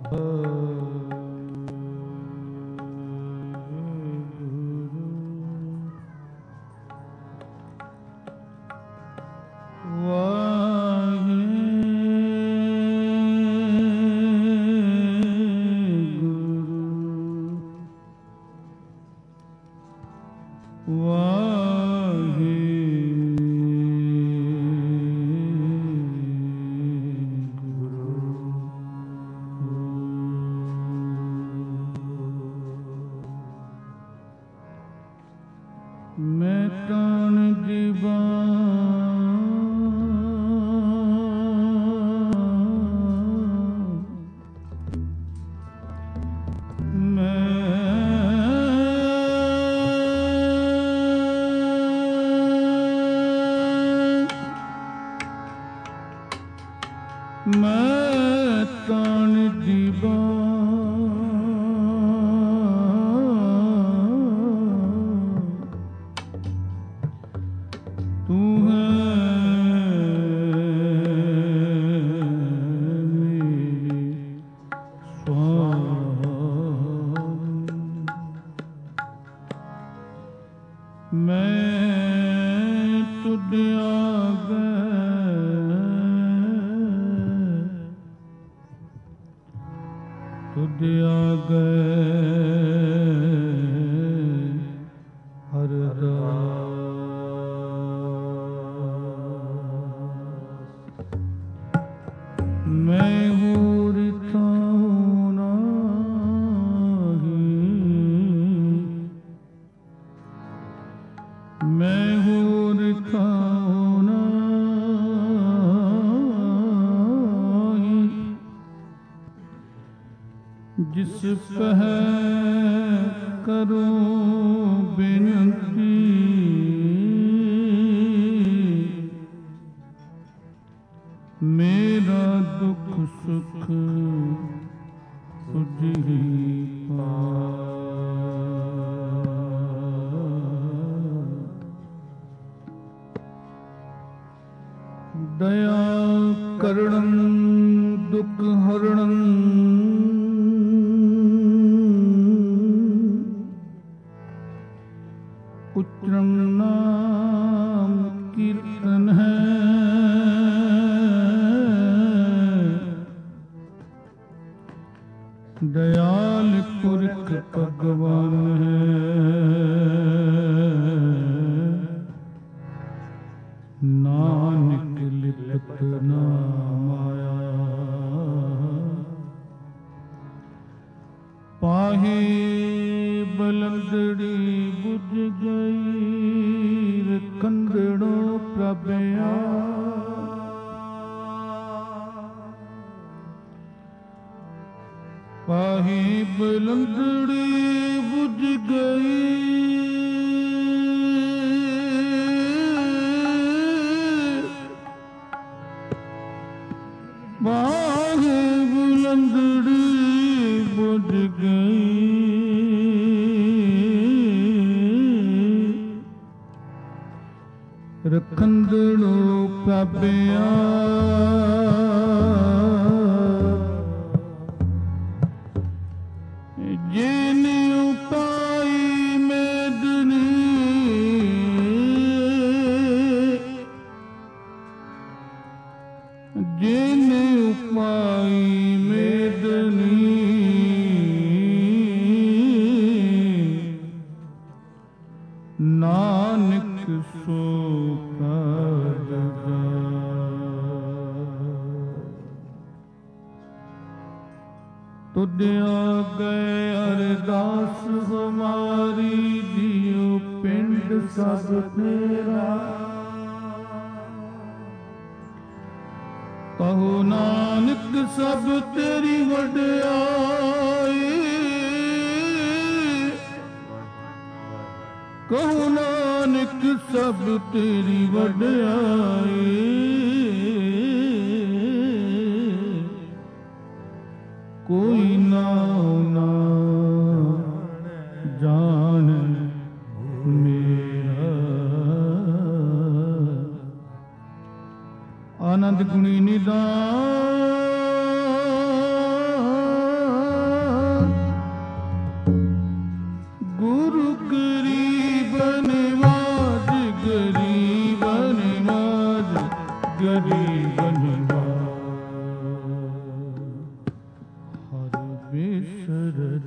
ਮੈਂ ਤਾਣ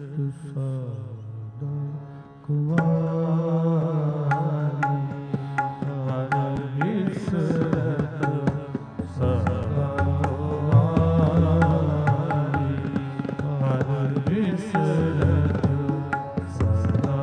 ਸਦਾ ਕੁਵਾਰੀ ਹਰ ਵਿਸਰਤ ਸਦਾ ਕੁਵਾਰੀ ਹਰ ਵਿਸਰਤ ਸਦਾ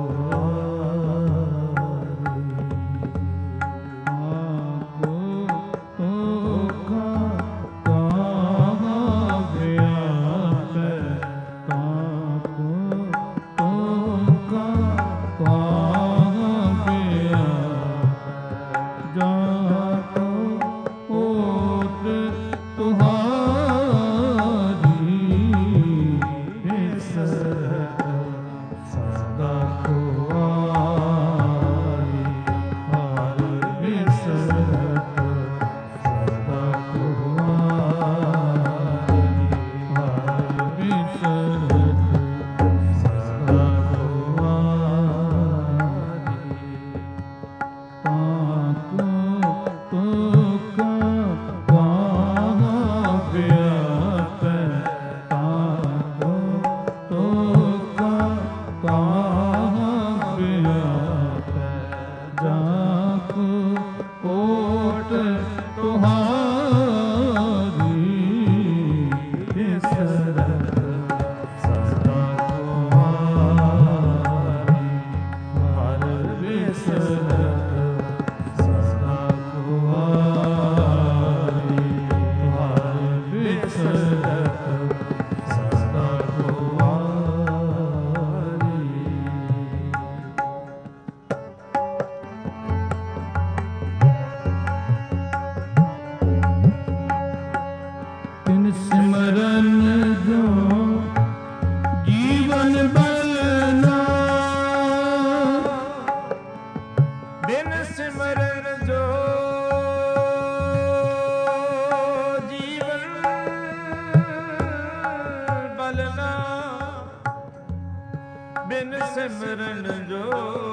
ਬਿਨ ਸਿਮਰਨ ਜੋ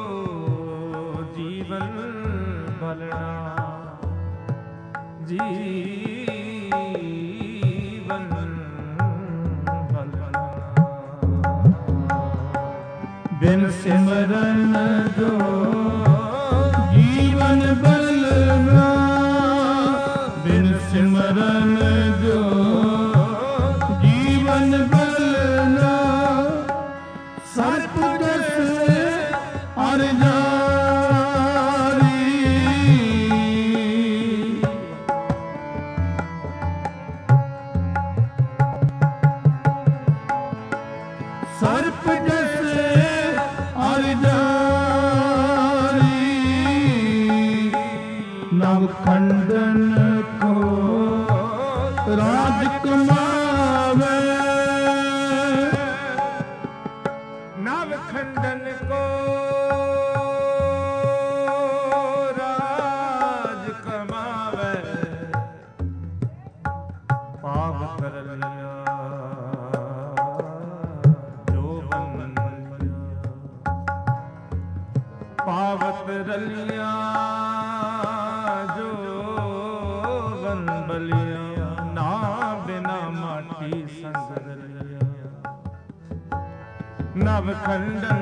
ਜੀਵਨ ਬਲਣਾ ਜੀਵਨ ਬਲਣਾ ਬਿਨ ਸਿਮਰਨ ਜੋ ਜੀਵਨ ਬਲਣਾ ਬਿਨ ਸਿਮਰਨ ਜੋ ਜੀਵਨ ਬਲਣਾ ਸਰਪ ਜਸ ਅਰ ਜਾਰੀ ਸਰਪ ਜਸ ਅਰ ਜਾਰੀ ਨਵ ਖੰਡਨ ਕੋ ਰਾਜ ਕਮਾਵੇ ਨਵ ਖੰਡਨ ਕੋ ਰਾਜ ਕਮਾਵੇ ਪਾਪ ਕਰ ਲਿਆ ਜੋ ਬਨ ਪਾਵਤ ਰਲਿਆ ਜੋ ਬਨ ਬਲਿਆ ਨਾ ਬਿਨਾ ਮਾਟੀ ਸੰਗ ਰਲਿਆ ਨਵ ਖੰਡਨ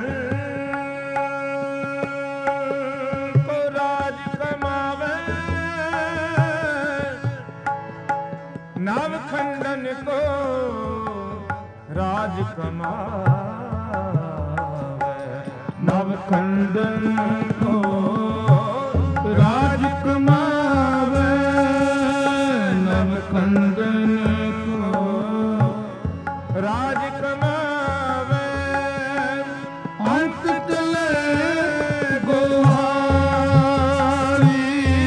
ਕੋ ਰਾਜ ਕਮਾਵੇ ਨਵ ਖੰਡਨ ਕੋ ਰਾਜ ਕਮਾਵੇ ਨਵ ਖੰਡਨ ਕੋ ਰਾਜ ਕਮਾਵੇ ਨਵ ਖੰਡਨ ਕੋ ਰਾਜ ਕਮਾਵੇ ਅੰਤ ਚਲੇ ਗੋਹਾਰੀ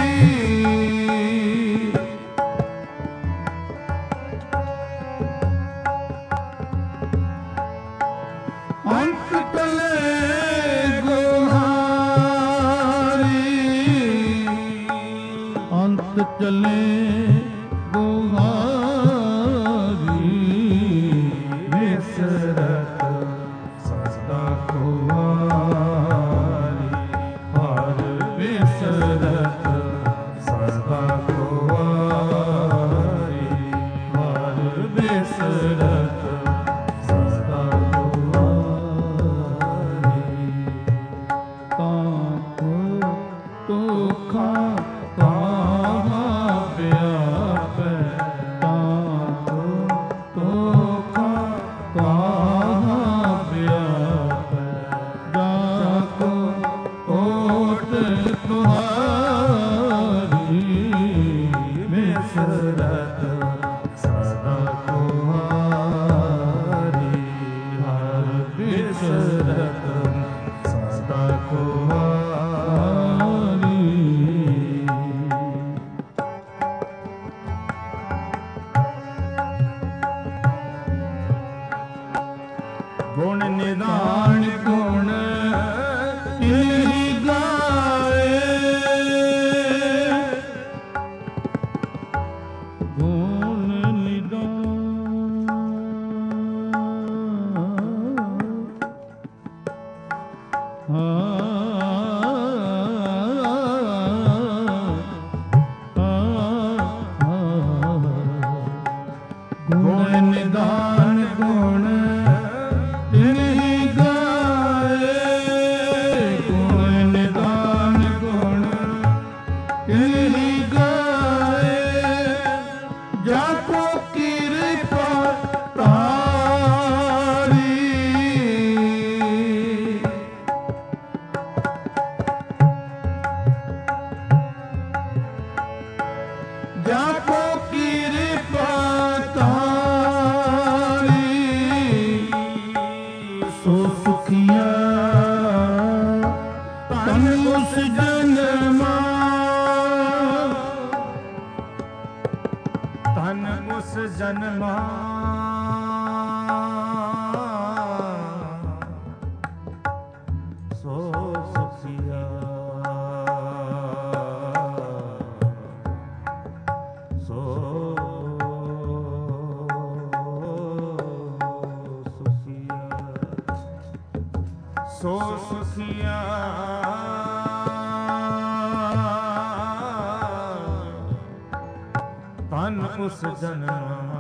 ਅੰਤ ਚਲੇ ਗੋਹਾਰੀ ਅੰਤ ਚਲੇ ਗੋਹਾਰੀ ਵਿਸਰਤ ਸਦਾ ਕੁਵਾਰੀ ਹਰ ਵਿਸਰਤ ਸਦਾ ਕੁਵਾਰੀ ਹਰ ਵਿਸਰਤ ਸਦਾ ਗੁਣ ਨਿਦਾਨ ਗੁਣ ਇਨਹੀ ਗਾਏ ਗੁਣ ਨਿਦਾਨ ਗੁਣ ਨਿਦਾਨ ਗੁਣ ਇਨਹੀ ਗਾਏ ਗੁਣ ਨਿਦਾਨ ਗੁਣ ਇਨਹੀ ਗਾਏ ਜਾ ਕੋ ਕਿਰਪਾ ਤਾਰੀ ਜਾ ਕੋ ਕਿਰਪਾ ਸੋ ਸੁਖੀਆ ਤਨ ਉਸ ਜਨਮਾ ਤਨ ਉਸ ਜਨਮਾ ਸੋ ਸੁਖੀਆ ਸੋ ਸੋ ਸੁਖੀਆ ਤਨ ਉਸ ਜਨਮਾ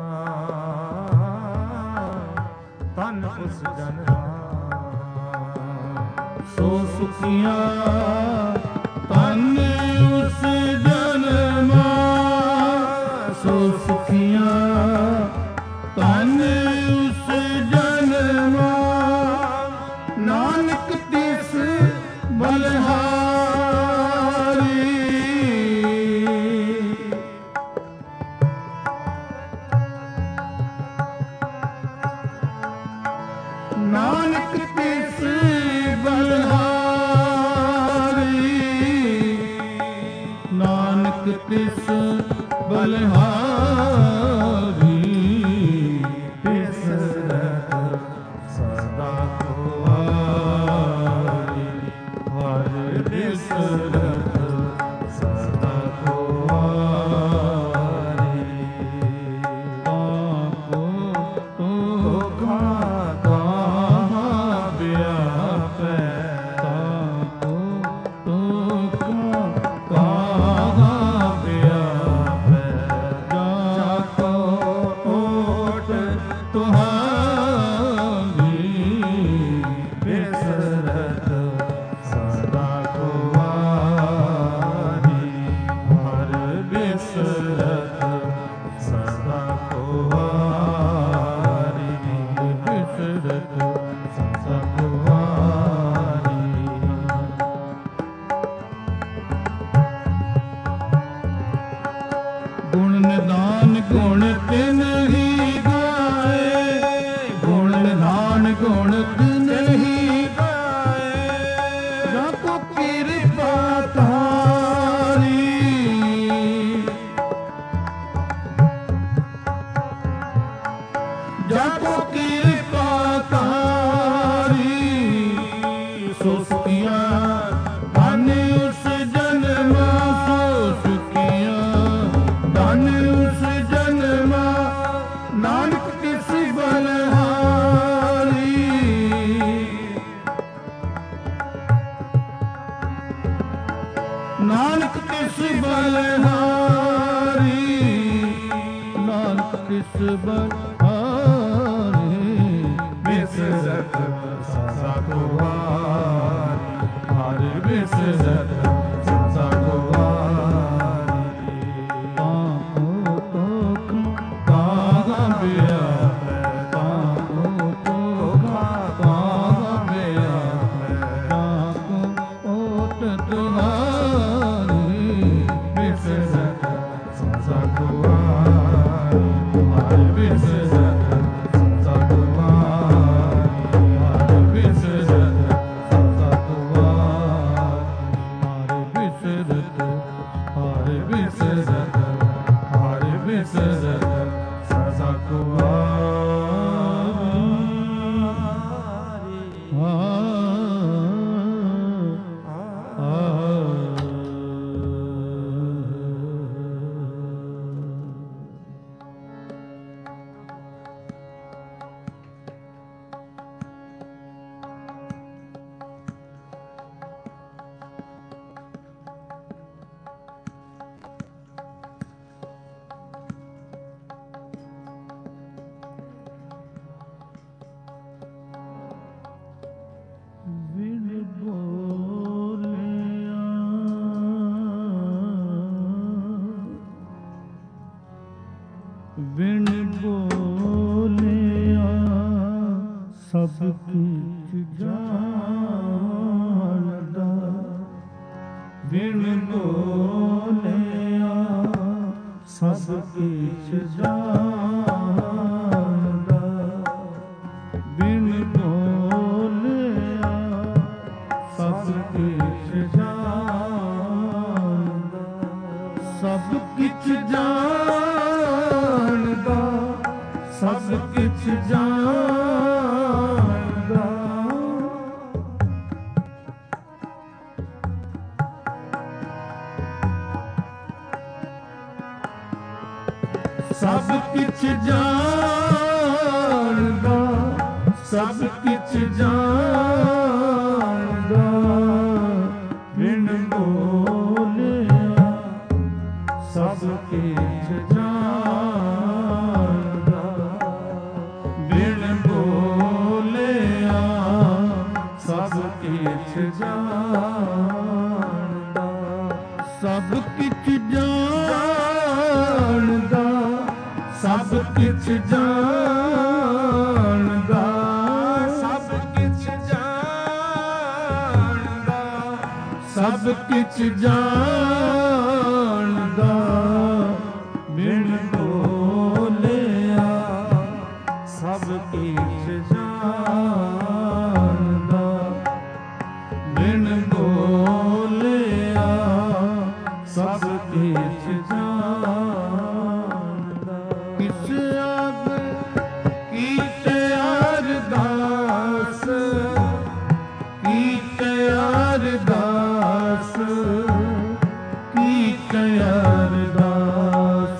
ਤਨ ਉਸ ਜਨਮਾ ਸੋ ਸੁਖੀਆ ਤਨ ਉਸ ਜਨਮਾ ਸੋ ਸੁਖੀਆ ਤਨ ਉਸ ਜਨਮਾ ਨਾਨਕ ਤਿਸ ਬਲਿਹਾਰੀ ਨਾਨਕ ਤਿਸ ਬਲਿਹਾਰੀ ਨਾਨਕ ਤਿਸ ਬਲਿਹਾਰੀ ਤਿਸ ਰਹਿਤ ਸਦਾ ਕੁਵਾਰੀ ਹਰ ਬਿਸਰਤ ਸਦਾ ਕੁਵਾਰੀ ਤਾਕੋ ਤੋਖਾ ਤਾਹਾਂ ਵਿਆਪੈ ਤਾਕੋ ਤੋਖਾ ਤਾਹਾਂ ਵਿਆਪੈ ਜਾਕੋ ਓਟ ਤੁਹਾਰੀ ਬਿਸਰਤ ਸਦਾ ਕੁਵਾਰੀ ਹਰ ਬਿਸਰਤ ਸਦਾ ਕੁਵਾਰੀ ਬਿਸਰਤ ਸਦਾ ਕੁਵਾਰੀ ਗੁਣ ਨਿਦਾਨ ਗੁਣ ਤਿਨ ਹੀ ਗਾਏ ਗੁਣ ਨਿਦਾਨ ਗੁਣ ਤਿਨ ਹੀ ਗਾਏ ਜਾ ਕੋ ਕਿਰਪਾ ਤਾਰੀ ਜਾ ਕੋ ਕਿਰਪਾ ਤਾਰੀ ਸੋ ਸੁਖੀਆ ਧਨ ਉਸ ਜਨਮਾ ਸੋ ਸੁਖੀਆ ਧਨ ਉਸ ਜਨਮਾ ਨਾਨਕ ਤਿਸ ਬਲਿਹਾਰੀ ਨਾਨਕ ਤਿਸ ਬਲਿਹਾਰੀ ਨਾਨਕ ਤਿਸ ਬਲਿਹਾਰੀ ਬਿਸਰਤ ਸਦਾ ਕੁਵਾਰੀ ਹਰ ਬਿਸਰਤ ਸਦਾ ਕੁਵਾਰੀ ਤਾਕੋ ਤੋਖ ਤਾਗਾ ਵਿਆਪੈ ਤਾਕੋ ਤੋਖਾ ਤਾਗਾ ਵਿਆਪੈ ਤਾਕੋ ਓਟ ਤੁਹਾਰੀ ਬਿਸਰਤ ਸਦਾ ਕੁਵਾਰੀ ਹਰ ਬਿਸਰਤ ਸਦਾ ਕੁਵਾਰੀ ਹਰ ਬਿਸਰਤ ਸਦਾ ਕੁਵਾਰੀ ਹਰ ਸਭ ਕੀਚ ਜਾਣਦਾ ਬਿਨ ਬੋਲਿਆ ਸਭ ਕੀਚ ਜਾਣਦਾ ਬਿਨ ਬੋਲਿਆ ਸਭ ਕੀਚ ਜਾਣਦਾ ਸਭ ਕੀਚ ਜਾਣਦਾ ਸਭ ਕੀਚ ਜਾਣਦਾ ਸਭ ਕਿਛ ਜਾਣਦਾ ਸਭ ਕਿਛ ਜਾਣਦਾ ਬਿਨ ਬੋਲਿਆ ਸਭ ਕਿਛ ਜਾਣਦਾ ਬਿਨ ਬੋਲਿਆ ਸਭ ਕਿਛ ਜਾਣਦਾ ਸਭ ਕਿਛ ਜਾਣਦਾ ਸਭ ਕਿਛ ਜਾਣਦਾ ਸਭ ਕਿਛ ਜਾਣਦਾ ਸਭ ਕਿਛ ਜਾਣਦਾ ਬਿਨ ਬੋਲਿਆ ਸਭ ਕਿਛ ਜਾਣਦਾ ਬਿਨ ਬੋਲਿਆ ਸਭ ਕਿਛ ਜਾਣਦਾ ਕਿਸ ਆਗੇ ਕੀਤੇ ਅਰਦਾਸ ਕੀਤੇ ਅਰਦਾਸ ਕੀਤੇ ਅਰਦਾਸ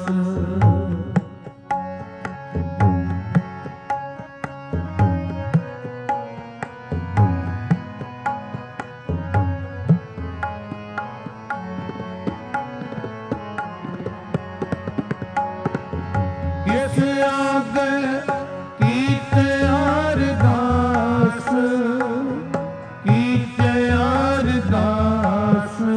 ਕਿਸ ਆਗੇ ਕੀਤੇ ਅਰਦਾਸ ਕੀਤੇ ਅਰਦਾਸ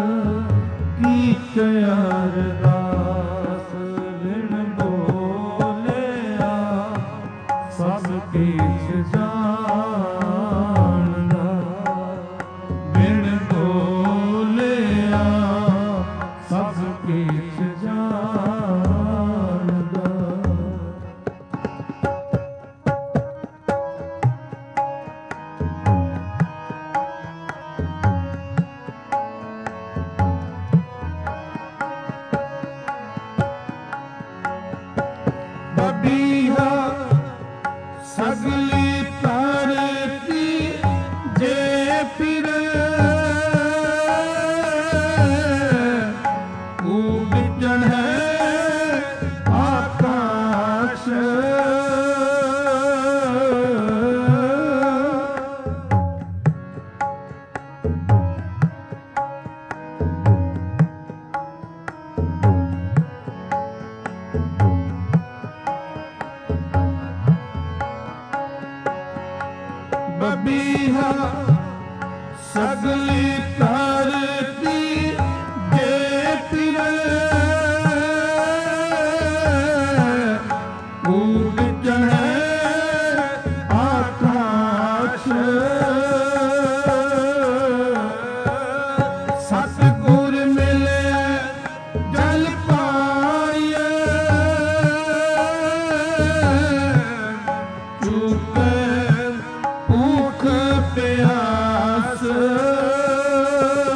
ਕੀਤੇ ਅਰਦਾਸ ਬਿਨ ਬੋਲਿਆ ਸਭ ਕਿਛ ਜਾਣਦਾ ਬਿਨ ਬੋਲਿਆ ਸਭ ਕਿਛ ਜਾਣਦਾ ਬਬੀਹਾ ਸਗਲੀ ਧਰਤੀ ਜੇ ਫਿਰੇ ਉਗਜਣ ਹੈ ਆਕਾਸ਼ ਬਬੀਹਾ ਸਗਲੀ ਧਰਤੀ ਜੇ ਫਿਰੇ ਉਗਜਣ ਹੈ ਆਕਾਸ਼ ਸਤਿਗੁਰ ਮਿਲੇ ਜਲ ਪਾਈਏ ਚੁਕੇ ਭੁਖ ਪਿਆਸ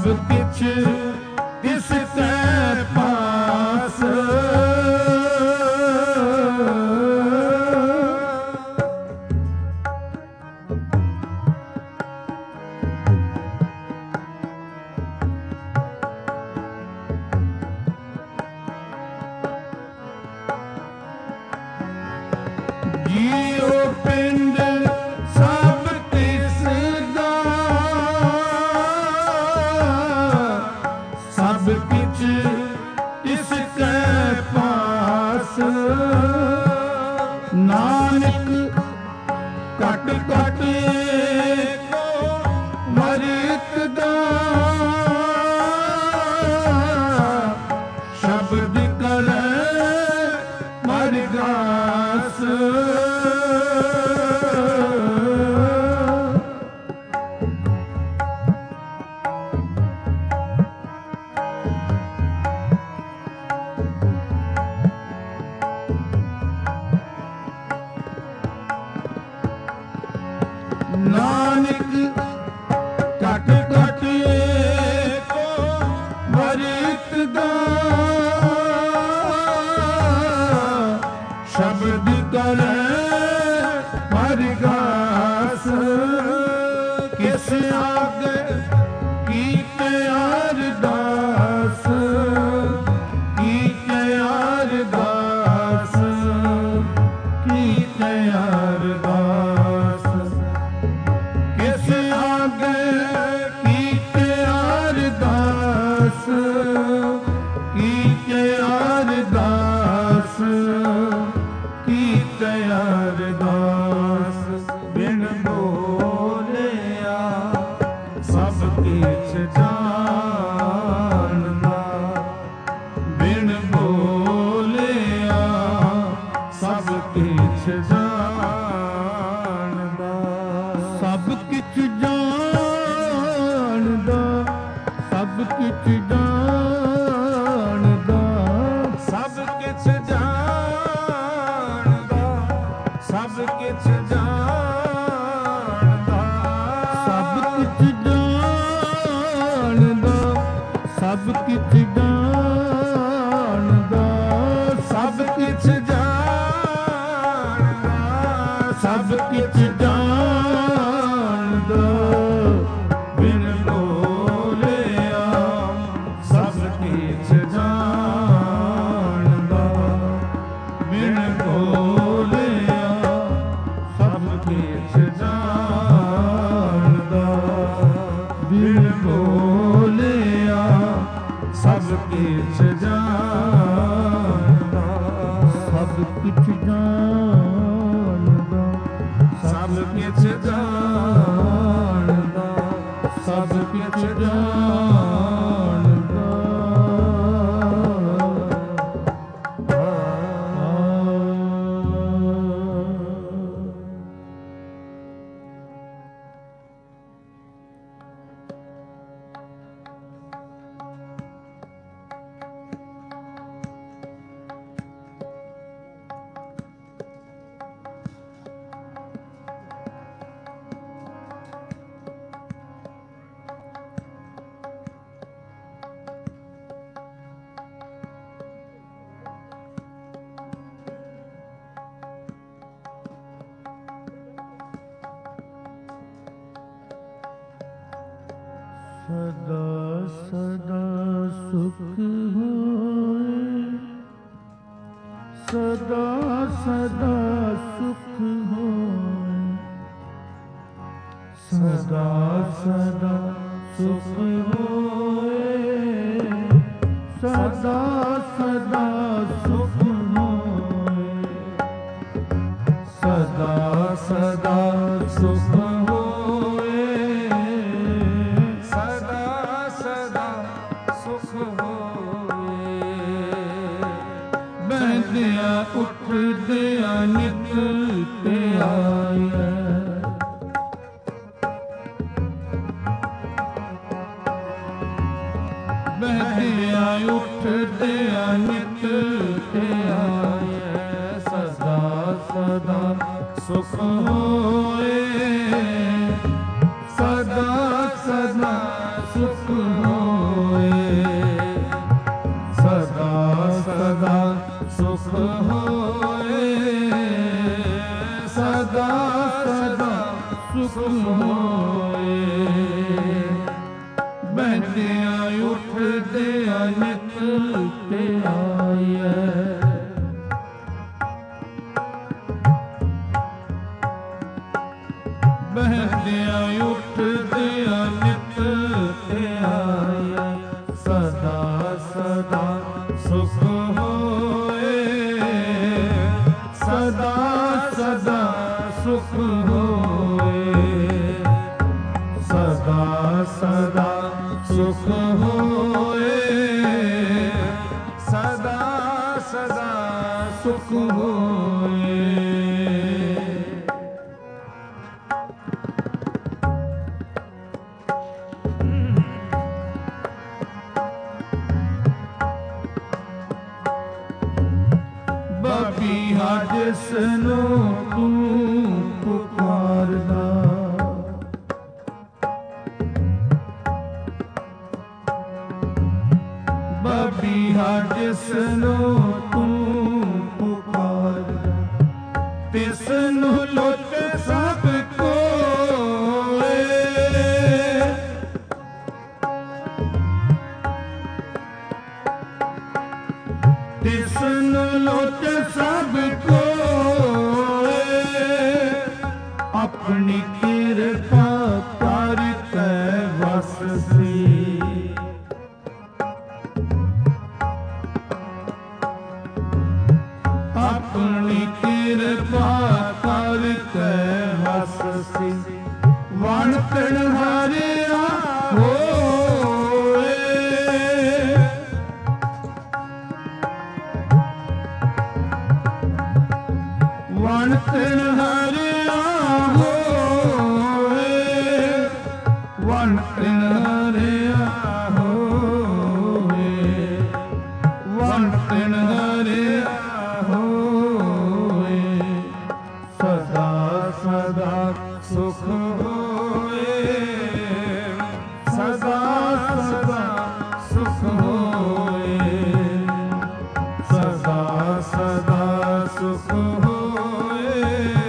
ਸਭ ਕਿਛ ਤਿਸ ਕੈ ਪਾਸ। ਜੀਉ ਪਿੰਡ ਸਭ ਤਿਸ ਦਾ, ਸਭ ਕਿਛ ਤਿਸ ਕੈ ਪਾਸ। ਨਾਨਕ ਘਟ ਘਟ ਏਕੋ ਮਰਿਤ ਦਾ, ਸ਼ਬਦ ਕਰੈ ਮਰਗਾਸ। ਨਾਨਕ ਘਟ ਘਟ ਏਕੋ ਮਰਿਤ ਦਾ, ਸ਼ਬਦ ਕਰੈ ਮਰਗਾਸ। ਕਿਸ ਆਗੇ ਕੀਤੇ ਅਰਦਾਸ, ਕੀਤੇ ਅਰਦਾਸ, ਕੀਤੇ ਅਰਦਾਸ। ਕਿਸ ਆਗੇ ਕੀਤੇ ਅਰਦਾਸ, ਕੀਤੇ ਅਰਦਾਸ, ਕੀਤੇ ਅਰਦਾਸ। ਬਿਨ ਬੋਲਿਆ ਸਭ ਕਿਛ ਜਾਣਦਾ, ਬਿਨ ਬੋਲਿਆ ਸਭ ਕਿਛ ਜਾਣਦਾ। ਸਭ ਕਿਛ ਜਾਣਦਾ, ਸਭ ਕਿਛ ਜਾਣਦਾ, ਸਭ ਕਿਛ ਜਾਣਦਾ, ਸਭ ਕਿਛ ਜਾਣਦਾ, ਸਭ ਕਿਛ ਜਾਣਦਾ, ਸਭ ਕਿਛ ਜਾਣਦਾ, ਸਭ ਕਿਛ ਜਾਣਦਾ, ਸਭ ਕਿਛ ਜਾਣਦਾ। ਬਿਨ ਬੋਲਿਆ ਸਭ ਕਿਛ ਜਾਣਦਾ, ਬਿਨ ਬੋਲਿਆ ਸਭ ਕਿਛ ਜਾਣਦਾ, ਬਿਨ ਬੋਲਿਆ ਸਭ ਕਿਛ ਜਾਣਦਾ। ਸਭ ਕਿਛ ਜਾਣਦਾ, ਸਭ ਕਿਛ ਜਾਣਦਾ, ਸਭ ਕਿਛ ਜਾਣਦਾ। ਸਦਾ ਸਦਾ ਸੁਖ ਹੋਏ, ਸਦਾ ਸਦਾ ਸੁਖ ਹੋਏ, ਸਦਾ ਸਦਾ ਸੁਖ ਹੋਏ, ਸਦਾ ਸਦਾ ਸੁਖ ਹੋਏ, ਸਦਾ ਸਦਾ ਸੁਖ ਹੋਏ, ਸਦਾ ਸਦਾ ਸੁਖ ਹੋਏ। ਬਹਿੰਦਿਆਂ ਉੱਠਦਿਆਂ ਨਿਤ ਧਿਆਈਐ, ਬਹਿੰਦਿਆਂ ਉੱਠਦਿਆਂ ਨਿਤ ਧਿਆਈਐ, ਸਦਾ ਸਦਾ ਸੁਖ ਹੋਏ, ਸਦਾ ਸਦਾ ਸੁਖ ਹੋਏ। ਸੁਖ ਹੋਏ। ਬਹਿੰਦਿਆਂ ਉੱਠਦਿਆਂ ਨਿਤ ਧਿਆਈਐ। ਬਹਿੰਦਿਆਂ ਉੱਠਦਿਆਂ ਨਿਤ ਧਿਆਈਐ। ਸਦਾ ਸਦਾ ਸੁਖ ਹੋਏ। ਸਦਾ ਸਦਾ ਸੁਖ ਹੋਏ। ਸਦਾ ਸਦਾ ਸੁਖ ਹੋਏ। ਸਦਾ ਸਦਾ ਸੁਖ ਹੋਏ। ਬਬੀਹਾ ਜਿਸਨੂੰ ਤੂੰ ਪੁਕਾਰਦਾ। ਬਬੀਹਾ ਜਿਸਨੂੰ ਤੂੰ ਪੁਕਾਰਦਾ। ਤਿਸਨੂੰ ਲੁੱਟ ਸਭ ਕੋਏ। ਤਿਸਨੂੰ ਲੁੱਟ ਸਭ ਕੋਏ। ਆਪਣੀ ਕਿਰਪਾ ਕਰ ਕੈ ਵਸ ਸੀ। ਆਪਣੀ ਕਿਰਪਾ ਕਰ ਕੈ ਵਸ ਸੀ। ਵਣ ਤਣ ਹਾਰਿਆ ਹੋਏ। ਵਣ ਤਣ ਹਾਰਿਆ ਹੋਏ। ਵਣ ਤਣ ਹਾਰਿਆ ਹੋਏ। ਵਣ ਤਣ ਹਾਰਿਆ ਹੋਏ। ਸਦਾ ਸਦਾ ਸੁਖ ਹੋਏ। ਸਦਾ ਸਦਾ ਸੁਖ ਹੋਏ। ਸਦਾ ਸਦਾ ਸੁਖ ਹੋਏ।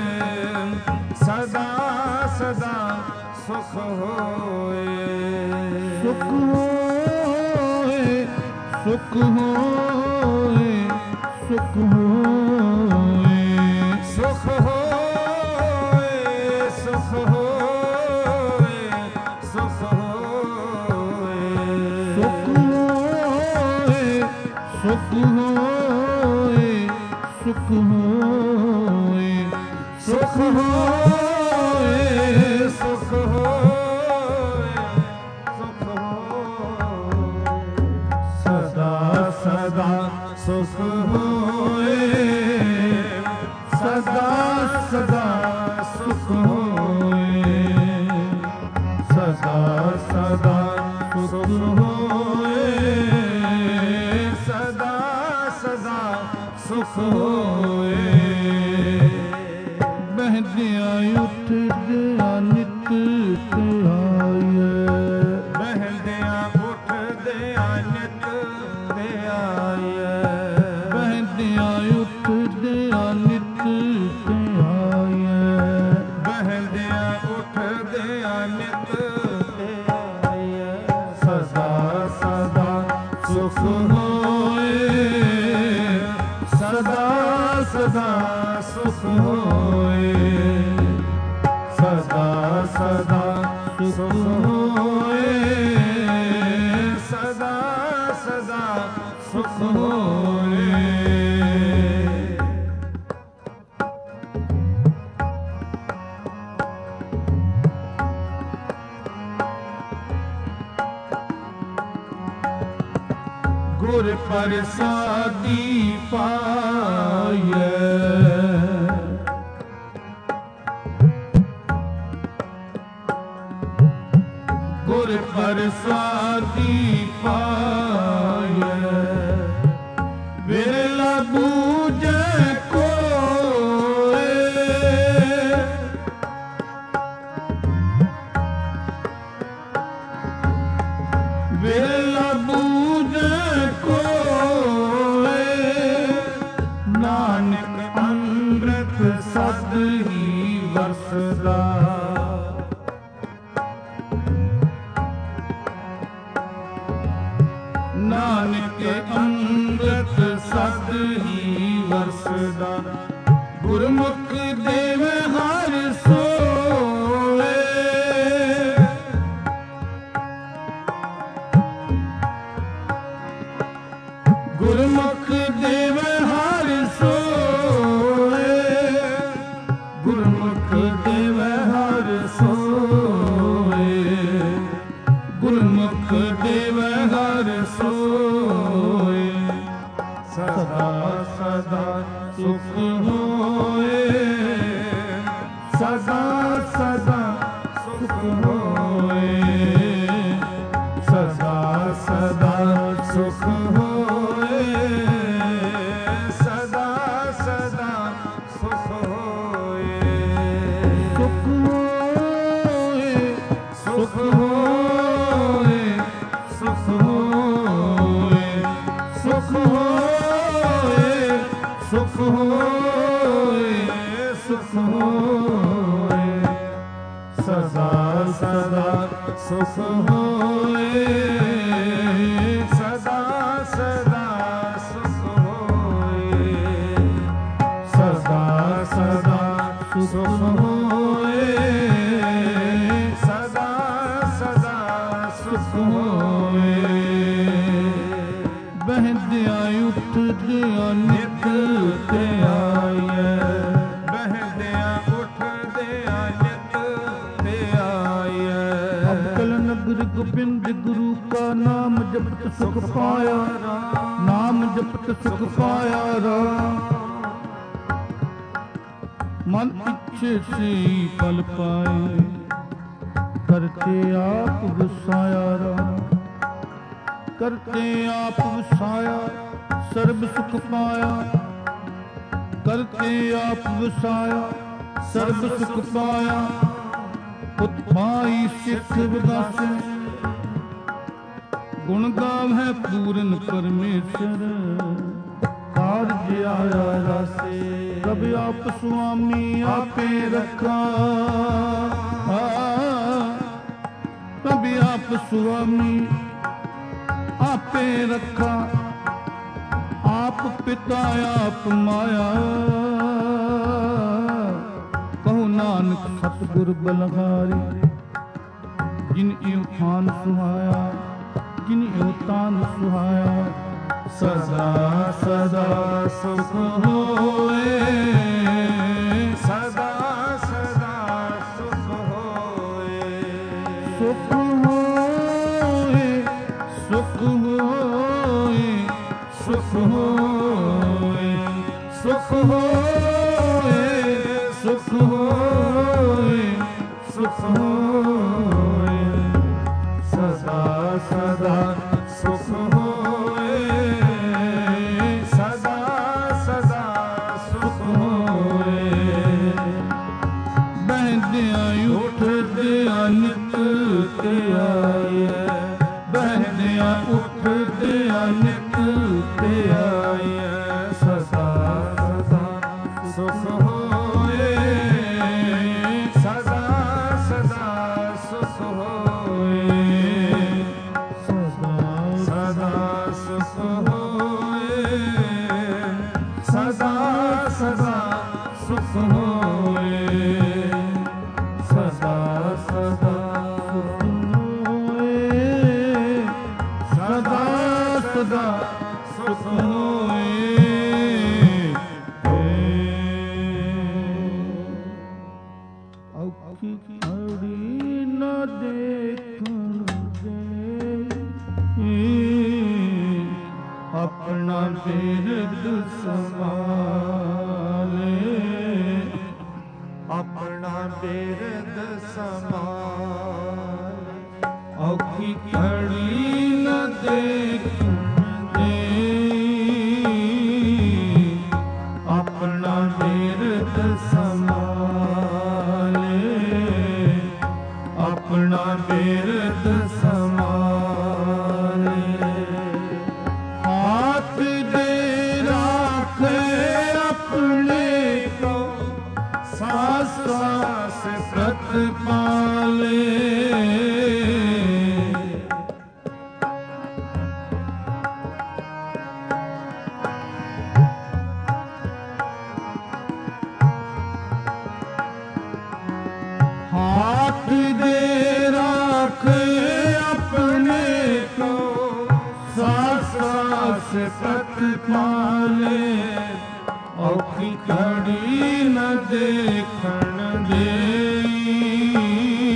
ਸਦਾ ਸਦਾ ਸੁਖ ਹੋਏ। ਸੁਖ ਹੋਏ। ਸੁਖ ਹੋਏ। ਸੁਖ ਹੋਏ। ਸੁਖ ਹੋਏ। ਸੁਖ ਹੋਏ। ਸੁਖ ਹੋਏ। ਸੁਖ ਹੋਏ। ਸੁਖ ਹੋਏ। ਸੁਖ ਹੋਏ। ਸੁਖ ਹੋਏ। ਸੁਖ ਹੋਏ। ਸੁਖ ਹੋਏ। ਸਦਾ ਸਦਾ ਸੁਖ ਹੋਏ। ਸਦਾ ਸਦਾ ਸੁਖ ਹੋਏ। ਸਦਾ ਸਦਾ ਸੁਖ ਹੋਏ। ਸਦਾ ਸਦਾ ਸੁਖ ਹੋਏ। ਬਹਿੰਦਿਆਂ ਉੱਠਦਿਆਂ ਨਿਤ ਧਿਆਈਐ। ਬਹਿੰਦਿਆਂ ਉੱਠਦਿਆਂ ਨਿਤ ਧਿਆਈਐ। ਬਹਿੰਦਿਆਂ ਉੱਠਦਿਆਂ ਨਿਤ ਧਿਆਈਐ। ਬਹਿੰਦਿਆਂ ਉੱਠਦਿਆਂ ਨਿਤ ਧਿਆਈਐ। ਸਦਾ ਸਦਾ ਸੁਖ ਹੋਏ। ਸਦਾ ਸਦਾ ਸੁਖ ਹੋਏ। ਸਦਾ ਸਦਾ ਸੁਖ ਹੋਏ। ਸਦਾ ਸਦਾ ਸੁਖ ਹੋਏ। ਗੁਰ ਪ੍ਰਸਾਦੀ ਪਾਈਐ। ਗੁਰ ਪ੍ਰਸਾਦੀ ਪਾਈਐ। ਵਿਰਲਾ ਬੂਝੈ ਕੋਇ। ਵਿਰਲਾ ਬੂਝੈ ਕੋਇ। ਨਾਨਕ ਅੰਮ੍ਰਿਤ ਸਦ ਹੀ ਵਸਦਾ। सोए, गुरमुख देवै हर सोए, सदा सदा सुख होए, सदा सदा सुख होए, सदा सदा सुख होए, सदा सदा सुख होए, सुख होए, सुख होए, सुख होए, सुख होए, सुख होए, सुख होए, सदा सदा सुख होए, सदा सदा सुख होए, सदा सदा सुख होए, सदा सदा सुख होए, बहदिया उठदिया नित ते आइए, बहदिया उठदिया नित ते आइए, अबकल नगर गोबिंद गुरु का नाम जपत सुख पाया, नाम जपत सुख पाया राम, मन इच्छे से पल पाए, करते आप वसाया राम, करते आप वसाया सर्ब सुख पाया, करते आप वसाया सर्ब सुख पाया, पुत पाई सिख विदासे, गुण गावै पूरन परमेश्वर, कार्य आया रासे, कब आप स्वामी आपे रखा, कब आप स्वामी आपे रखा, आप पिता आप माया, कहो नानक सतगुर बलहारी, जिन एव थान सुहाया, जिन एव तान सुहाया, सदा सदा सुख होए, सदा सदा सुख होए, सुख होए, सुख होए, सुख होए, सुख होए, सुख होए, सुख होए, सदा सदा सुख होए, सदा सदा सुख होए, बहदिया उठदिया नित ते आइए, बहदिया उठदिया नित ते आइए, सदा सदा सुख होए, सदा सदा सुख होए, सदा सदा सुख होए, सदा सदा सुख होए, सदा सदा सदा सदा सुख होए, औखी घड़ी न देखण दे, अपना बिरद संभाले, अपना बिरद संभाल, औखी घड़ी न देखण दे, अपना बिरद संभाले, अपना बिरद संभाले, हाथ दे राखे अपने को, सास सास प्रतिपाले, हाथ दे राखे अपने को, सास सास प्रतिपाले, औखी घड़ी न देखण दे,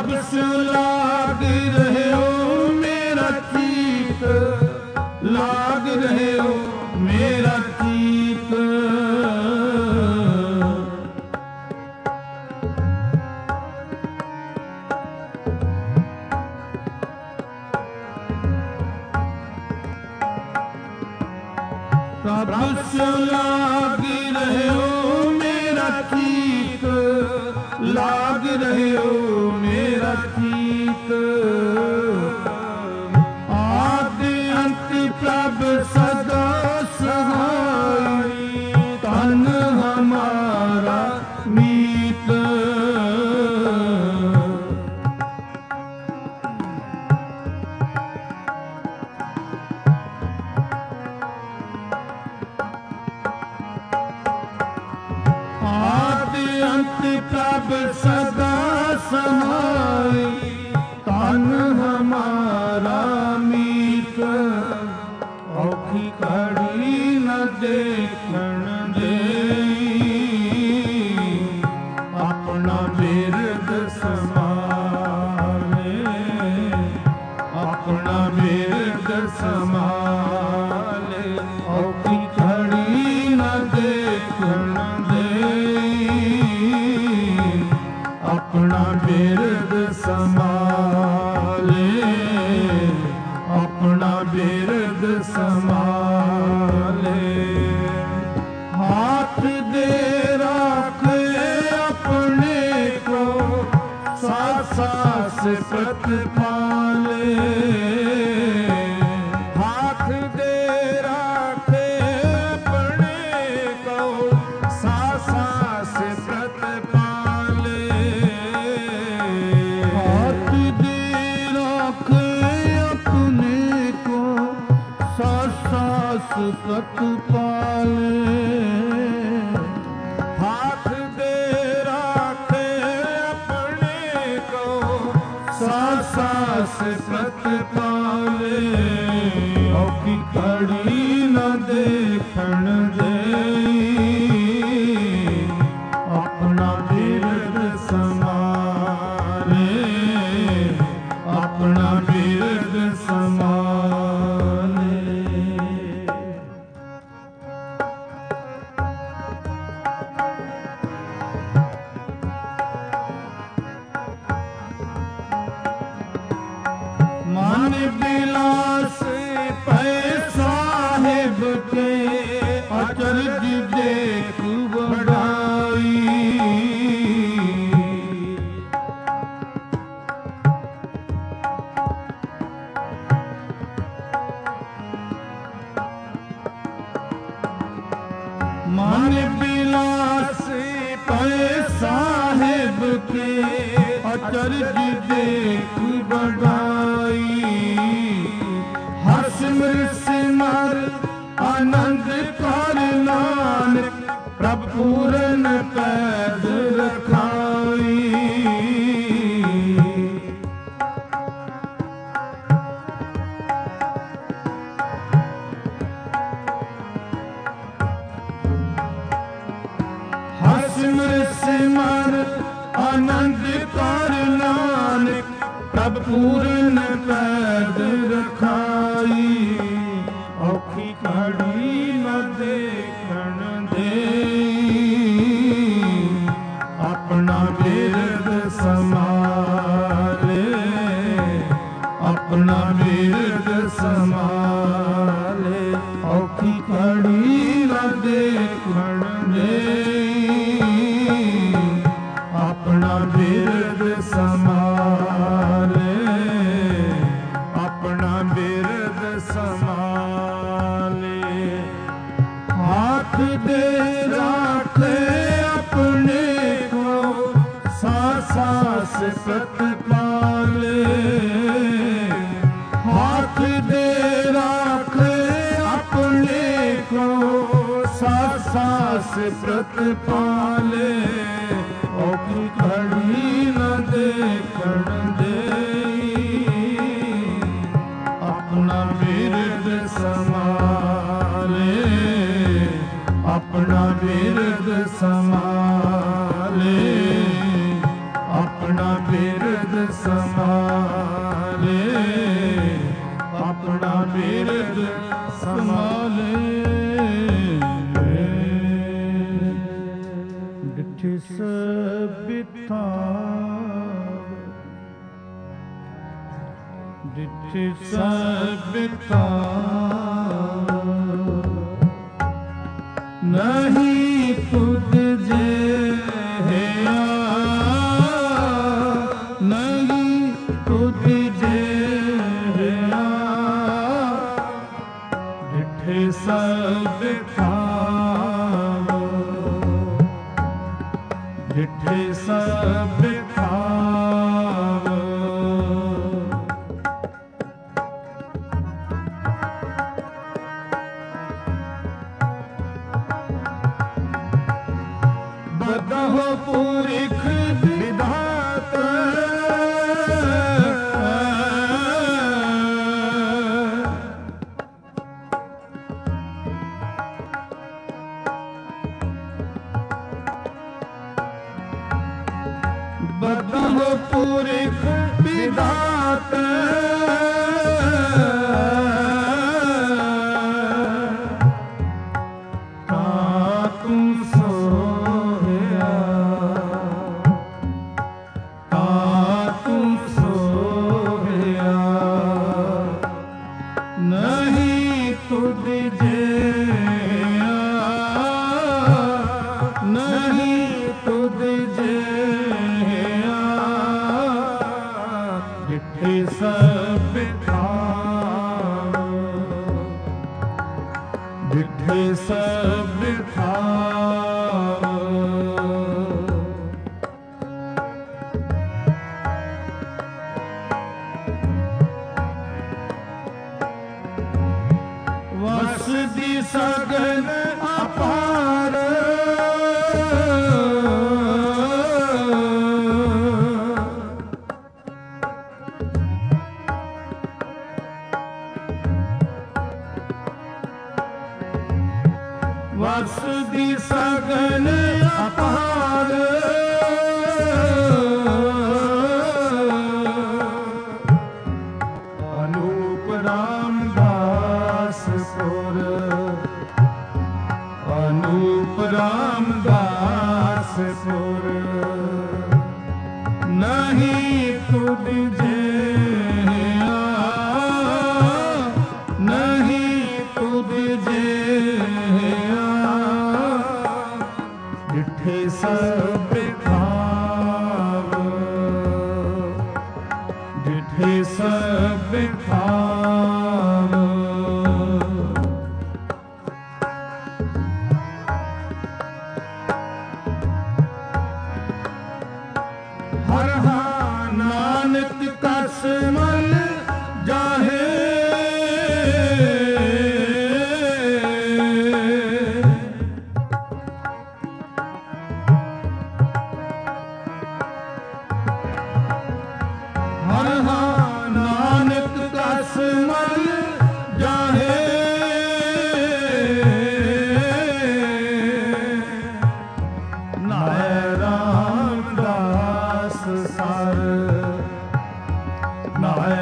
ਪ੍ਰਭ ਸਿਉ ਲਾਗ ਰਹਿਓ ਮੇਰਾ ਚੀਤ, ਲਾਗ ਰਹਿਓ ਮੇਰਾ ਚੀਤ। ਪ੍ਰਭ ਸਿਉ ਲਾਗ ਰਹਿਓ ਮੇਰਾ ਚੀਤ, ਲਾਗ ਰਹਿਓ ਮੇਰਾ ਚੀਤ। ਆਦਿ ਅੰਤ ਪ੍ਰਭ ਸਦਾ ਸਹਾਈ, ਤਨ ਹਮਾਰਾ ਮੀਤ। ਆਦਿ ਅੰਤ ਪ੍ਰਭ ਸਦਾ ਸਹਾਈ, ਤਨ ਹਮਾਰਾ ਮੀਤ। ਔਖੀ ਘੜੀ ਨ ਦੇਖਣ ਦੇਈ, ਆਪਣਾ ਬਿਰਦ ਸਮਾਲੇ, ਆਪਣਾ ਬਿਰਦ ਸਮਾਲੇ। ਔਖੀ ਘੜੀ ਨ ਦੇਖਣ ਦੇਈ, ਆਪਣਾ ਬਿਰਦ ਸਮਾਲੇ, ਆਪਣਾ ਬਿਰਦ ਸਮਾਲੇ। ਹਾਥ ਦੇ ਰਾਖੇ ਆਪਣੇ ਕੋ, ਸਾਸ ਸਾਸ ਪ੍ਰਤਪਾਲੇ। ਹਾਥ ਦੇ ਰਾਖੇ ਆਪਣੇ ਕੋ, ਸਾਸ ਸਾਸ ਪ੍ਰਤਪਾਲੇ। ਹਾਥ ਦੇ ਰਾਖੇ ਆਪਣੇ ਕੋ, ਸਾਸ ਸਾਸ ਪ੍ਰਤਪਾਲੇ। ਹਾਥ ਦੇ ਰਾਖੇ ਆਪਣੇ ਕੋ, ਸਾਸ ਸਾਸ ਪ੍ਰਤਪਾਲੇ। ਔਖੀ ਘੜੀ ਨ ਦੇਖਣ ਦੇਈ, ਆਪਣਾ ਬਿਰਦ ਸਮਾਲੇ, ਆਪਣਾ ਬਿਰਦ ਸਮਾਲੇ। ਮਨ ਬਿਲਾਸ ਪੈ ਸਾਹਿਬ ਕੇ, ਅਚਰਜ ਦੇਖ ਵਡਾਈ। ਮਨ ਬਿਲਾਸ ਪੈ ਸਾਹਿਬ ਕੇ, ਅਚਰਜ ਦੇਖ ਵਡਾਈ। ਹਰ ਸਿਮਰ ਸਿਮਰ ਆਨੰਦ ਕਰ ਨਾਨਕ, ਪ੍ਰਭ ਪੂਰਨ ਪੈਦ ਰਖਾਈ। ਹਰ ਸਿਮਰ ਸਿਮਰ ਆਨੰਦ ਕਰ ਨਾਨਕ, ਪ੍ਰਭ ਪੂਰਨ ਪੈਦ ਰਖਾਈ। ਔਖੀ ਘੜੀ ਨ ਦੇਖਣ ਦੇਈ, ਆਪਣਾ ਬਿਰਦ ਸਮਾਲੇ, ਆਪਣਾ ਬਿਰਦ ਸਮਾਲੇ। ਔਖੀ ਘੜੀ ਨ ਦੇਖਣ ਦੇਈ, ਆਪਣਾ ਬਿਰਦ ਸਮਾਲੇ, ਆਪਣਾ ਬਿਰਦ ਸਮਾਲੇ। ਹਾਥ ਦੇ ਰਾਖੇ ਆਪਣੇ ਕੋ, ਸਾਸ ਸਾਸ ਪ੍ਰਤਪਾਲੇ। ਹਾਥ ਦੇ ਰਾਖੇ ਆਪਣੇ ਕੋ, ਸਾਸ ਸਾਸ ਪ੍ਰਤਪਾਲੇ। ਔਖੀ ਘੜੀ ਨ ਦੇਖਣ ਦੇਈ, ਆਪਣਾ ਬਿਰਦ ਸਮਾਲੇ, ਆਪਣਾ ਬਿਰਦ ਸਮਾਲੇ, ਆਪਣਾ ਬਿਰਦ सब का नहीं तुझे नहीं तुझे डिठे सब खाओ डिठे सब खाओ बदहो पुरख विधात बदहो पुरख विधात ਵਸਦੀ ਸਗਨ ਅਪਾਰ ਵਸਦੀ ਸਗਨ ਅਪਾਰ ਅਨੂਪ ਰਾਮਦਾਸ ਪੁਰ ਅਨੂਪ ਰਾਮਦਾਸ ਪੁਰ ਨਹੀਂ ਤੁਧ ਜਿਹਾ ਨਹੀਂ ਤੁਧ ਜਿਹਾ ਡਿਠੇ ਸਭ ਖਾਵ ਡਿਠੇ ਸਭ ਖਾਵ ਹਰ ਨਾਨਕ ਕਸ ਮਨ ਜਾਹੇ ਹਰ ਨਾਨਕ ਕਸ ਮਨ ਜਾਹੇ ਨਾਇ ਰਾਮਦਾਸ ਸਰ ਨਾਇ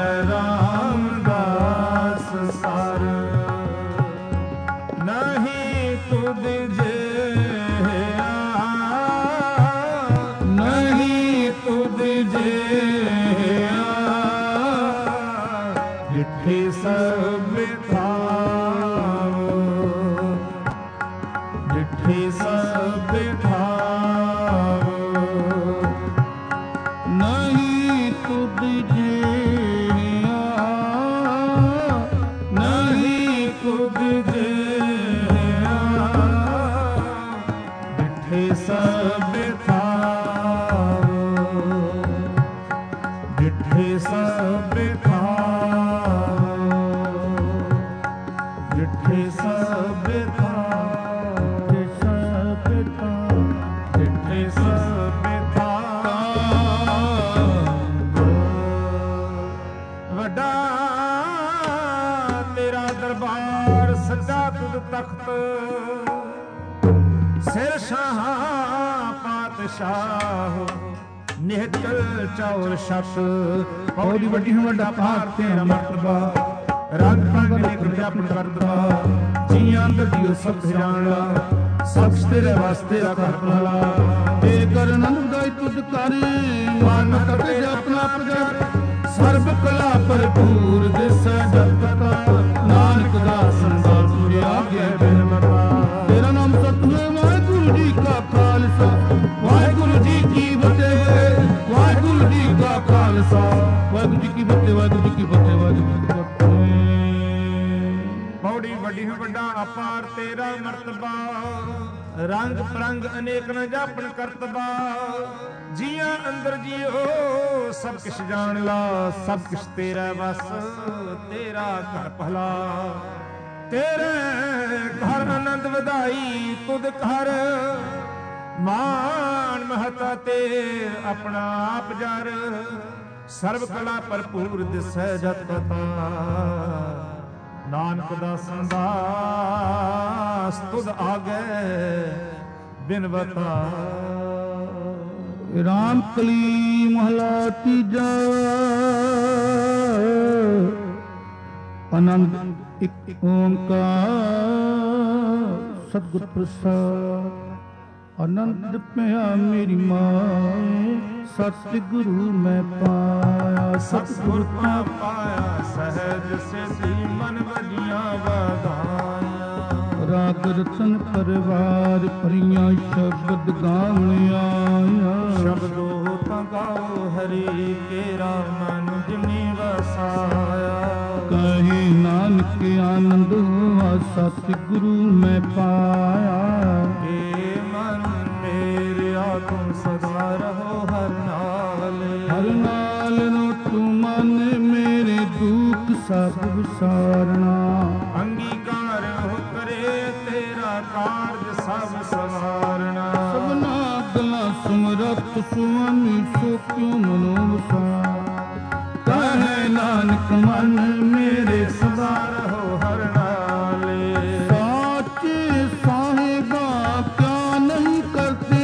ਰਾਮਦਾਸ ਸਰ ਨਹੀਂ ਤੁਧ ਜਿਹਾ ਨਹੀਂ ਤੁਧ ਜਿਹਾ ਡਿਠੇ ਸਭ ਖਾਵ ਡਿਠੇ ਸਭ ਖਾਵ ਨਹੀਂ ਤੁਧ ਜਿਹਾ ਨਹੀਂ ਤੁਧ ਜਿਹਾ ਡਿਠੇ ਸਭ ਖਾਵ ਡਿਠੇ ਸਭ ਖਾਵ ਡਿਠੇ ਸਭ ਖਾਵ ਡਿਠੇ ਸਭ ਖਾਵ ਵੱਡਾ ਤੇਰਾ ਦਰਬਾਰ ਸੱਜਾ ਤੁਧ ਤਖਤ ਸਿਰ ਸ਼ਾਹ ਪਾਤਸ਼ਾਹ ਨਿਹਚਲ ਚੌਰ ਛਤ ਪੌੜੀ ਵੱਡੀ ਵੱਡਾ ਭਾਗ ਤੇਰਾ ਮਰਤਬਾ ਰੰਗ ਪੰਗ ਨੇ ਗੁਰਜਾ ਪਰਦਬਾ ਜੀਆਂ ਗੱਡੀਓ ਸਭ ਜਾਣਲਾ ਸਭ ਤੇਰੇ ਵਾਸਤੇ ਰੱਖ ਵਾਲਾ ਤੇ ਕਰਨ ਅਨੰਦਾਈ ਤੁਧ ਕਰ ਮਨ ਕਰੇ ਆਪਣਾ ਪ੍ਰਗਟ ਸਰਬ ਕਲਾ ਭਰਪੂਰ ਦਿਸੈ ਜਗਤਾ ਨਾਨਕ ਦਾਸਨ ਦਾ ਤੁਰਿਆ ਗਿਆ ਬਿਨ ਮਤਾ। ਤੇਰਾ ਨਾਮ ਸਤਿਗੁਰੂ ਵਾਹਿਗੁਰੂ ਜੀ ਕਾ ਖਾਲਸਾ ਵਾਹਿਗੁਰੂ ਜੀ ਕੀ ਫਤਿਹ। ਵਾਹਿਗੁਰੂ ਜੀ ਕਾ ਖਾਲਸਾ ਵਾਹਿਗੁਰੂ ਜੀ ਕੀ ਫਤਿਹ। ਵਾਹਿਗੁਰੂ ਜੀ ਕੀ ਫਤਿਹ। ਵਾਹਿਗੁਰੂ ਜੀ ਕੀ ਫਤਿਹ। ਪੌੜੀ ਵੱਡੀ ਹੈ ਵੱਡਾ ਅਪਾਰ ਤੇਰਾ ਮਰਤਬਾ, ਰੰਗ ਪ੍ਰੰਗ ਅਨੇਕ ਨ ਜਾਪਨ ਕਰਤਬਾ। ਜੀਆਂ ਅੰਦਰ ਜੀਓ ਸਭ ਕਿਛ ਜਾਣ ਲਾ, ਸਭ ਕਿਛ ਤੇਰਾ ਵਸ ਤੇਰਾ ਘਰ ਭਲਾ। ਤੇਰੇ ਘਰ ਆਨੰਦ ਵਧਾਈ ਤੁਧ ਘਰ, ਮਾਨ ਮਹਤਾ ਤੇ ਆਪਣਾ ਆਪ ਜਰ। ਸਰਬ ਕਲਾ ਭਰਪੂਰ ਦਿਸੈ ਜਤ ਕਤਾ, ਨਾਨਕ ਦਾਸਨ ਦਾਸ ਤੁਧ ਆਗੇ ਬਿਨ ਬਤਾ। ਰਾਮ ਕਲੀ ਮਹਲਾ ਤੀਜਾ। ਆਨੰਦ ਇੱਕ ਓੰਕਾਰ ਸਤਿਗੁਰ ਪ੍ਰਸਾਦ। ਆਨੰਦ ਪਿਆ ਮੇਰੀ ਮਾਏ ਸਤਿਗੁਰੂ ਮੈਂ ਪਾਇਆ। ਸਤਿਗੁਰ ਤਾਂ ਪਾਇਆ ਸਹਿਜ ਸਿਧੀ ਮਨ ਵਜੀਆਂ ਵਧਾਇਆ। ਰਾਗ ਰਤਨ ਪਰਵਾਰ ਭਰੀਆਂ ਸ਼ਬਦ ਗਾਵਣ ਆਇਆ। ਸ਼ਬਦੋ ਤਾਂ ਗਾਓ ਹਰੀ ਕੇਰਾ ਮਨ ਜਿਨੀ ਵਸਾਇਆ। ਕਹੇ ਨਾਨਕ ਆਨੰਦ ਹੋਆ ਸਤਿਗੁਰੂ ਮੈਂ ਪਾਇਆ। ਏ ਮਨ ਮੇਰਿਆ ਤੁਮ ਸਦਾ ਰਹੋ ਹਰ ਨਾਲ। ਹਰ ਨਾਲ ਨੂੰ ਤੂੰ ਮਨ ਮੇਰੇ ਦੁੱਖ ਸਭ ਵਿਸਾਰਣਾ। ਅੰਗੀਕਾਰ ਹੋ ਕਰੇ ਤੇਰਾ ਕਾਰਜ ਸਭ ਸਵਾਰਣਾ। ਸਭਨਾ ਗੱਲਾਂ ਸਮਰੱਥ ਸੁਆਮੀ ਸੋ ਕਿਉ ਮਨੋ ਵਸਾਰ। ਕਹੇ ਨਾਨਕ ਮਨ ਮੇਰੇ ਸਦਾ ਰਹੋ ਹਰ ਨਾਲੇ। ਸਾਚੇ ਸਾਹਿਬਾ ਕਿਆ ਨਹੀਂ ਕਰਤੇ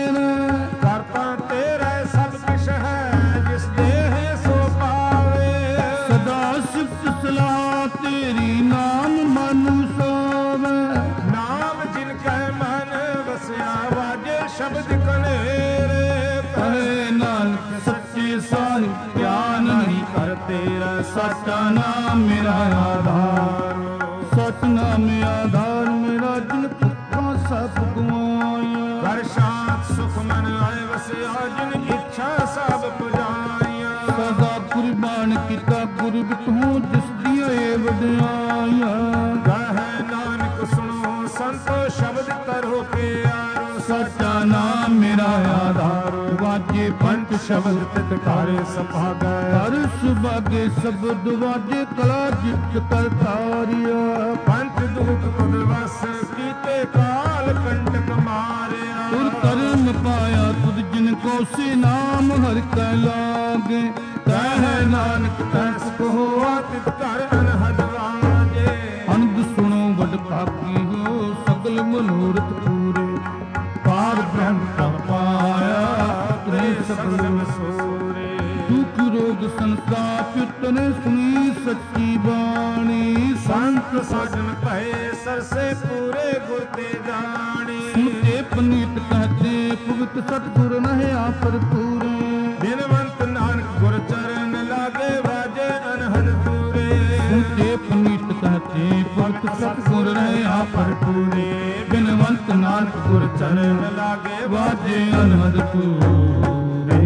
ਕਰਤਾ ਤੇਰਾ ਸਭ ਕਿਛ ਹੈ ਜਿਸ ਦੇਹ ਸੋ ਪਾਵੇ। ਸਦਾ ਸਿਫਤ ਸਲਾਹ ਤੇਰੀ ਨਾਮ ਮਨ ਸੋਵੇ। ਨਾਮ ਜਿਨ ਕੈ ਮਨ ਵਸਿਆ ਵਾਜੇ ਸ਼ਬਦ ਕਨੇਰੇ। ਕਹੇ ਨਾਨਕ ਸੱਚੇ ਸਾਹਿਬ ਗਿਆਨ ਨਹੀਂ ਕਰ ਤੇਰਾ ਸਾਚਾ ਨਾਮ ਮੇਰਾ ਆਧਾਰ। ਸਚ ਨਾਮ ਆਧਾਰ ਮੇਰਾ ਜਿਨ ਭੁੱਖਾਂ ਸਭ ਗਵਾਇਆ। ਕਰ ਸ਼ਾਂਤ ਸੁਖ ਮਨ ਆਏ ਵਸਿਆ ਜਿਨ ਇੱਛਾ ਸਭ ਪੁਜਾਈਆਂ। ਸਦਾ ਕੁਰਬਾਨ ਕੀਤਾ ਗੁਰ ਬਿਟੂ ਜਿਸ ਦੀਆਂ ਏ ਵਡਿਆਈਆਂ। ਗਾਹੇ ਨਾਨਕ ਸੁਣੋ ਸੰਤੋ ਸ਼ਬਦ ਕਰੋ ਪਿਆਰੋ। ਸਾਚਾ ਨਾਮ ਮੇਰਾ ਆਧਾਰ ਵਾਜੇ ਪੰਜ ਸ਼ਬਦ ਤਿਤ ਘਰ ਸਭਾਗੈ। ਹਰ ਸੁਭਾਗੇ ਸ਼ਬਦ ਵਾਜੇ ਕਲਾ ਜਿਤ ਕਰ ਤਾਰਿਆ। ਪੰਚ ਦੁਖ ਤੁਧ ਵਸ ਕੀਤੇ ਕਾਲ ਕੰਟਕ ਮਾਰਿਆ। ਤੁਰ ਕਰਮ ਪਾਇਆ ਤੁਧ ਜਿਨ ਕੋ ਸੇ ਨਾਮ ਹਰਿ ਕੈ ਲਾਗੇ। ਕਹਿ ਨਾਨਕ ਤੈਸ ਕੋ ਹੋਆ ਤਿਤ ਘਰ ਅਨਹਦ ਵਾਜੇ। ਅਨੰਦ ਸੁਣੋ ਵਡ ਭਾਗੀ ਹੋ ਸਗਲ ਮਨੋਰਥ ਪੂਰੇ। ਪਾਰ ਬ੍ਰਹਮ ਕਾ ਪਾਇਆ ਤ੍ਰੇ ਸਗਲ ਮਸੂਰੇ। ਦੁਖ ਰੋਗ ਸੰਤਾਪ ਤਨੇ ਸੁਣੀ ਸੱਚੀ ਬਾਣੀ। ਸੰਤ ਸਜਣ ਭਏ ਸਰਸੇ ਪੂਰੇ ਗੁਰ ਤੇ ਜਾਣੀ। ਸੁਣਤੇ ਪਨੀਤ ਕਹਤੇ ਪਵਿੱਤ ਸਤਿਗੁਰ ਨਹਿਆ ਭਰਪੂਰੇ। ਬਿਨਵੰਤ ਨਾਨਕ ਗੁਰ ਚਰਨ ਲਾਗੇ ਵਾਜੇ ਅਨਹਦ ਪੂਰੇ। ਸੁਣਤੇ ਪਨੀਤ ਕਹਤੇ ਪਵਿੱਤ ਸਤਿਗੁਰ ਨਹਿਆ ਭਰਪੂਰੇ। ਬਿਨਵੰਤ ਨਾਨਕ ਗੁਰ ਚਰਨ ਲਾਗੇ ਵਾਜੇ ਅਨਹਦ ਪੂਰੇ।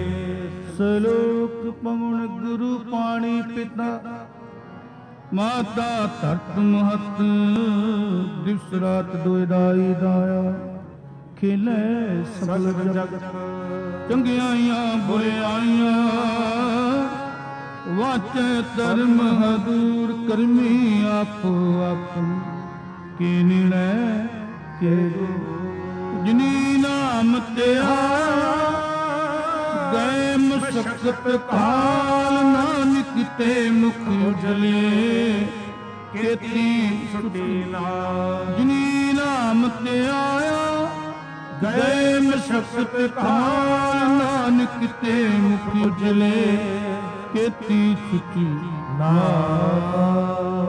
ਸਲੋਕ ਪਵਨ ਗੁਰੂ ਪਾਣੀ ਪਿਤਾ ਮਾਤਾ ਧਰਤ ਮਹਤ। ਦਿਵਸ ਰਾਤ ਦੋਇ ਦਾਈ ਦਾਇਆ ਖੇਲੇ ਸਗਲ ਜਗਤ। ਚੰਗਿਆਈਆਂ ਬੁਰਿਆਈਆਂ ਵਾਚੈ ਧਰਮ ਹਦੂਰ ਕਰਮੀ ਆਪੋ ਆਪਨ। ਕੀ ਨਿਰਣੈ ਕੇ ਜਿਨੀ ਨਾਮ ਤੇ ਗਏ ਮਸਕਤ ਕਾਲ। ਨਾਨਕ ਤੇ ਮੁਖ ਉਜਲੇ ਕੇਤੀ ਛੁੱਟੀ ਨਾਲ। ਜਿਨੀ ਨਾਮ ਤੇ ਆਇਆ ਗਏ ਮਸਕਤ ਕਾਲ। ਨਾਨਕ ਤੇ ਮੁਖ ਉਜਲੇ ਕੇਤੀ ਛੁੱਟੀ ਨਾਲ।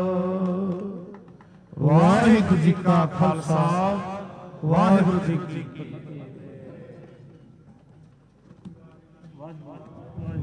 ਵਾਹਿਗੁਰੂ ਜੀ ਕਾ ਖਾਲਸਾ ਵਾਹਿਗੁਰੂ ਜੀ ਕੀ ਫਤਿਹ।